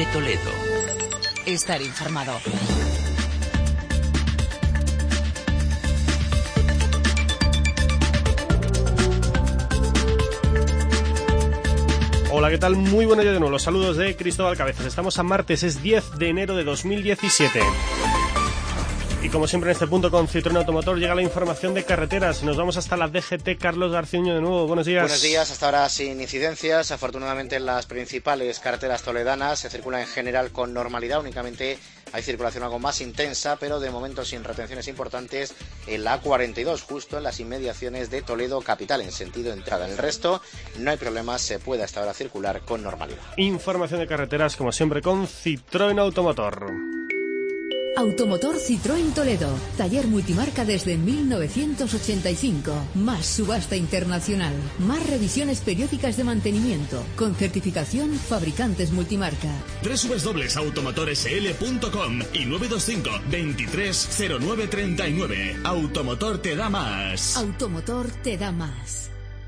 RTV Toledo. Estar informado. Hola, ¿qué tal? Muy buenos días de nuevo. Los saludos de Cristóbal Cabezas. Estamos a martes, es 10 de enero de 2017. Y como siempre en este punto con Citroën Automotor llega la información de carreteras. Nos vamos hasta la DGT. Carlos Garciño de nuevo. Buenos días. Buenos días, hasta ahora sin incidencias. Afortunadamente en las principales carreteras toledanas se circula en general con normalidad. Únicamente hay circulación algo más intensa, pero de momento sin retenciones importantes en la A42, justo en las inmediaciones de Toledo capital, en sentido entrada. En el resto no hay problemas, se puede hasta ahora circular con normalidad. Información de carreteras, como siempre, con Citroën Automotor. Automotor Citroën Toledo, taller multimarca desde 1985, más subasta internacional, más revisiones periódicas de mantenimiento, con certificación fabricantes multimarca. www.automotorsl.com y 925 230939. Automotor te da más. Automotor te da más.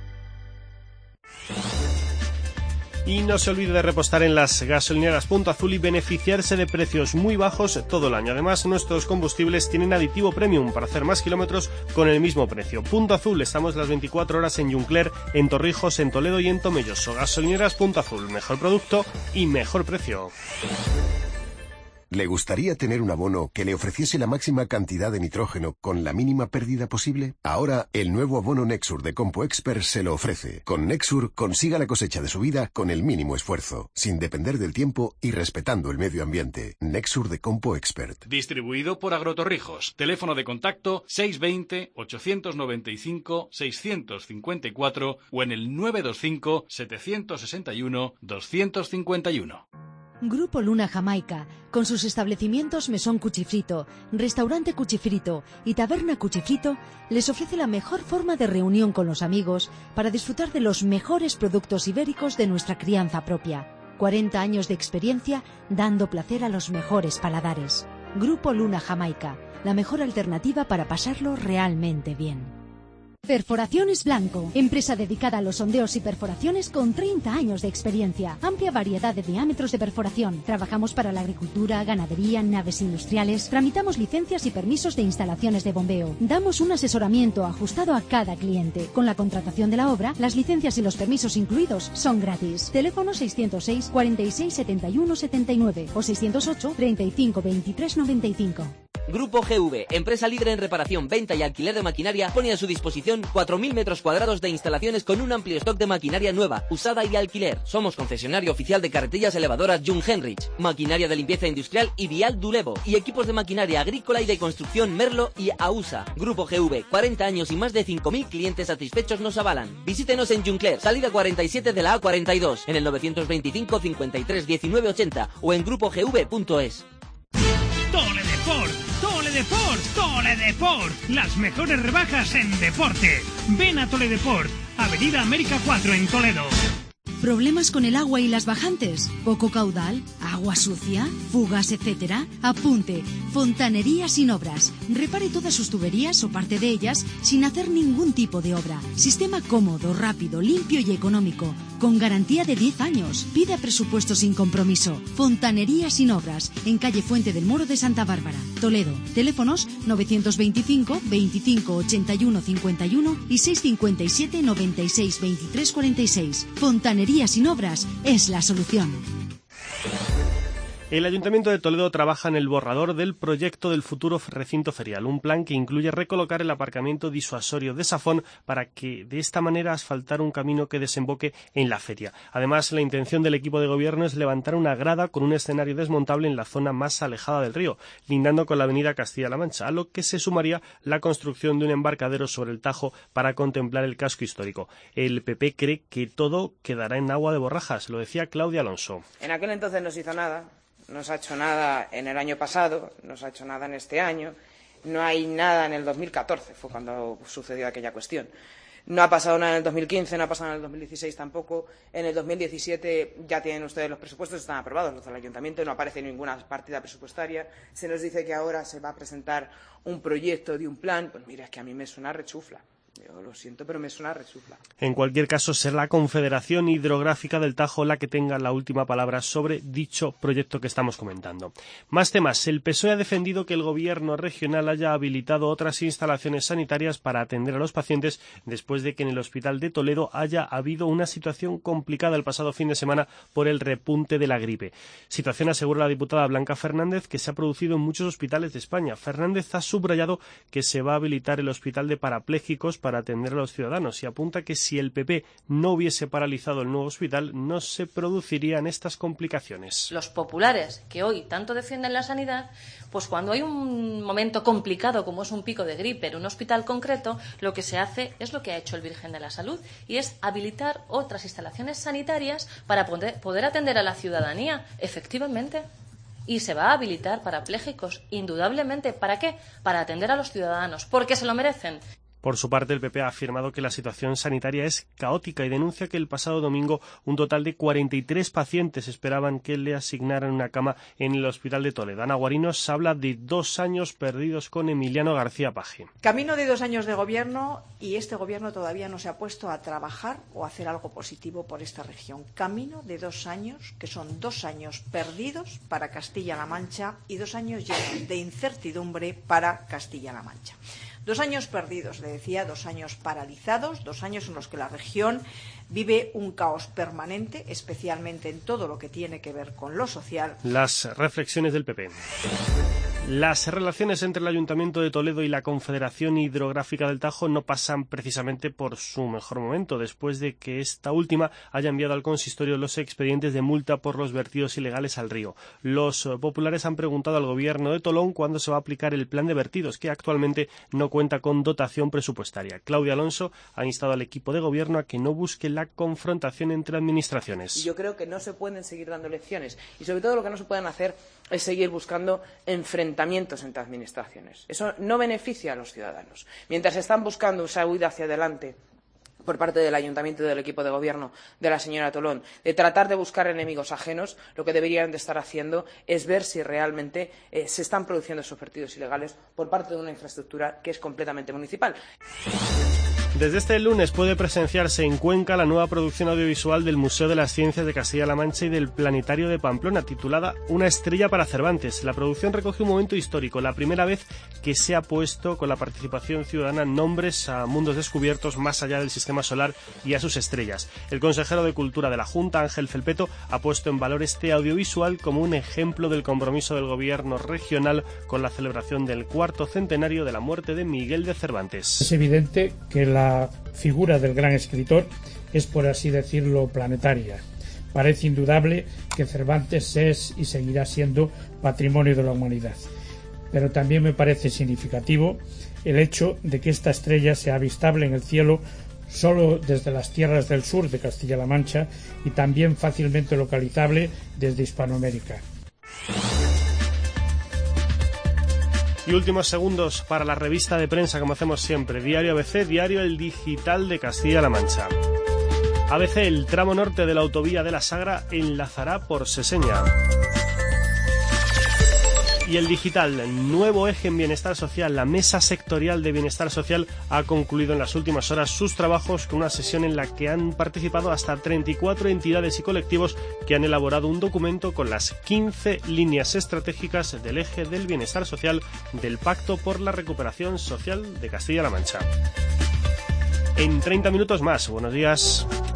Y no se olvide de repostar en las gasolineras Punto Azul y beneficiarse de precios muy bajos todo el año. Además, nuestros combustibles tienen aditivo premium para hacer más kilómetros con el mismo precio. Punto Azul, estamos las 24 horas en Juncler, en Torrijos, en Toledo y en Tomelloso. Gasolineras Punto Azul, mejor producto y mejor precio. ¿Le gustaría tener un abono que le ofreciese la máxima cantidad de nitrógeno con la mínima pérdida posible? Ahora, el nuevo abono Nexur de Compo Expert se lo ofrece. Con Nexur, consiga la cosecha de su vida con el mínimo esfuerzo, sin depender del tiempo y respetando el medio ambiente. Nexur de Compo Expert. Distribuido por Agrotorrijos. Teléfono de contacto 620-895-654 o en el 925-761-251. Grupo Luna Jamaica, con sus establecimientos Mesón Cuchifrito, Restaurante Cuchifrito y Taberna Cuchifrito, les ofrece la mejor forma de reunión con los amigos para disfrutar de los mejores productos ibéricos de nuestra crianza propia. 40 años de experiencia dando placer a los mejores paladares. Grupo Luna Jamaica, la mejor alternativa para pasarlo realmente bien. Perforaciones Blanco, empresa dedicada a los sondeos y perforaciones con 30 años de experiencia. Amplia variedad de diámetros de perforación. Trabajamos para la agricultura, ganadería, naves industriales. Tramitamos licencias y permisos de instalaciones de bombeo. Damos un asesoramiento ajustado a cada cliente. Con la contratación de la obra, las licencias y los permisos incluidos son gratis. Teléfono 606 46 71 79 o 608 35 23 95. Grupo GV, empresa líder en reparación, venta y alquiler de maquinaria, pone a su disposición 4.000 metros cuadrados de instalaciones con un amplio stock de maquinaria nueva, usada y alquiler. Somos concesionario oficial de carretillas elevadoras Jung Henrich, maquinaria de limpieza industrial y Vial Dulevo, y equipos de maquinaria agrícola y de construcción Merlo y AUSA. Grupo GV, 40 años y más de 5.000 clientes satisfechos nos avalan. Visítenos en Juncler, salida 47 de la A42, en el 925 53 19 80 o en grupogv.es. Toledeport, Toledeport, Toledeport. Las mejores rebajas en deporte. Ven a Toledeport, Avenida América 4 en Toledo. ¿Problemas con el agua y las bajantes? ¿Poco caudal? ¿Agua sucia? ¿Fugas, etcétera? Apunte. Fontanería Sin Obras. Repare todas sus tuberías o parte de ellas sin hacer ningún tipo de obra. Sistema cómodo, rápido, limpio y económico. Con garantía de 10 años. Pida presupuesto sin compromiso. Fontanería Sin Obras. En calle Fuente del Moro de Santa Bárbara, Toledo. Teléfonos 925 25 81 51 y 657 96 23 46. Fontanería Sin Obras es la solución. El Ayuntamiento de Toledo trabaja en el borrador del proyecto del futuro recinto ferial, un plan que incluye recolocar el aparcamiento disuasorio de Safón para que de esta manera asfaltar un camino que desemboque en la feria. Además, la intención del equipo de gobierno es levantar una grada con un escenario desmontable en la zona más alejada del río, lindando con la avenida Castilla-La Mancha, a lo que se sumaría la construcción de un embarcadero sobre el Tajo para contemplar el casco histórico. El PP cree que todo quedará en agua de borrajas, lo decía Claudia Alonso. En aquel entonces no se hizo nada. No se ha hecho nada en el año pasado, no se ha hecho nada en este año, no hay nada en el 2014, fue cuando sucedió aquella cuestión. No ha pasado nada en el 2015, no ha pasado en el 2016 tampoco. En el 2017 ya tienen ustedes los presupuestos, están aprobados los del ayuntamiento, no aparece ninguna partida presupuestaria. Se nos dice que ahora se va a presentar un proyecto de un plan. Pues mira, es que a mí me suena rechufla. Yo lo siento, pero me suena a resufla. En cualquier caso, será la Confederación Hidrográfica del Tajo la que tenga la última palabra sobre dicho proyecto que estamos comentando. Más temas. El PSOE ha defendido que el gobierno regional haya habilitado otras instalaciones sanitarias para atender a los pacientes después de que en el Hospital de Toledo haya habido una situación complicada el pasado fin de semana por el repunte de la gripe. Situación, asegura la diputada Blanca Fernández, que se ha producido en muchos hospitales de España. Fernández ha subrayado que se va a habilitar el Hospital de Parapléjicos para atender a los ciudadanos y apunta que si el PP no hubiese paralizado el nuevo hospital no se producirían estas complicaciones. Los populares que hoy tanto defienden la sanidad, pues cuando hay un momento complicado como es un pico de gripe en un hospital concreto, lo que se hace es lo que ha hecho el Virgen de la Salud y es habilitar otras instalaciones sanitarias para poder atender a la ciudadanía, efectivamente. Y se va a habilitar parapléjicos, indudablemente. ¿Para qué? Para atender a los ciudadanos, porque se lo merecen. Por su parte, el PP ha afirmado que la situación sanitaria es caótica y denuncia que el pasado domingo un total de 43 pacientes esperaban que le asignaran una cama en el Hospital de Toledo. Ana Guarinos habla de 2 años perdidos con Emiliano García Paje. Camino de 2 años de gobierno y este gobierno todavía no se ha puesto a trabajar o a hacer algo positivo por esta región. Camino de 2 años, que son 2 años perdidos para Castilla-La Mancha y 2 años llenos de incertidumbre para Castilla-La Mancha. 2 años perdidos, le decía, 2 años paralizados, 2 años en los que la región vive un caos permanente, especialmente en todo lo que tiene que ver con lo social. Las reflexiones del PP. Las relaciones entre el Ayuntamiento de Toledo y la Confederación Hidrográfica del Tajo no pasan precisamente por su mejor momento, después de que esta última haya enviado al consistorio los expedientes de multa por los vertidos ilegales al río. Los populares han preguntado al gobierno de Tolón cuándo se va a aplicar el plan de vertidos, que actualmente no cuenta con dotación presupuestaria. Claudia Alonso ha instado al equipo de gobierno a que no busque la confrontación entre administraciones. Y yo creo que no se pueden seguir dando lecciones y sobre todo lo que no se pueden hacer es seguir buscando enfrentamientos entre administraciones. Eso no beneficia a los ciudadanos. Mientras están buscando esa huida hacia adelante por parte del Ayuntamiento y del equipo de gobierno de la señora Tolón, de tratar de buscar enemigos ajenos, lo que deberían de estar haciendo es ver si realmente se están produciendo esos vertidos ilegales por parte de una infraestructura que es completamente municipal. Desde este lunes puede presenciarse en Cuenca la nueva producción audiovisual del Museo de las Ciencias de Castilla-La Mancha y del Planetario de Pamplona, titulada Una estrella para Cervantes. La producción recoge un momento histórico, la primera vez que se ha puesto con la participación ciudadana nombres a mundos descubiertos más allá del sistema solar y a sus estrellas. El consejero de Cultura de la Junta, Ángel Felpeto, ha puesto en valor este audiovisual como un ejemplo del compromiso del gobierno regional con la celebración del 4º centenario de la muerte de Miguel de Cervantes. Es evidente que la figura del gran escritor es, por así decirlo, planetaria. Parece indudable que Cervantes es y seguirá siendo patrimonio de la humanidad. Pero también me parece significativo el hecho de que esta estrella sea avistable en el cielo solo desde las tierras del sur de Castilla-La Mancha y también fácilmente localizable desde Hispanoamérica. Y últimos segundos para la revista de prensa, como hacemos siempre. Diario ABC, diario El Digital de Castilla-La Mancha. ABC, el tramo norte de la autovía de la Sagra enlazará por Seseña. Y El Digital, nuevo eje en bienestar social. La Mesa Sectorial de Bienestar Social ha concluido en las últimas horas sus trabajos con una sesión en la que han participado hasta 34 entidades y colectivos que han elaborado un documento con las 15 líneas estratégicas del eje del bienestar social del Pacto por la Recuperación Social de Castilla-La Mancha. En 30 minutos más. Buenos días.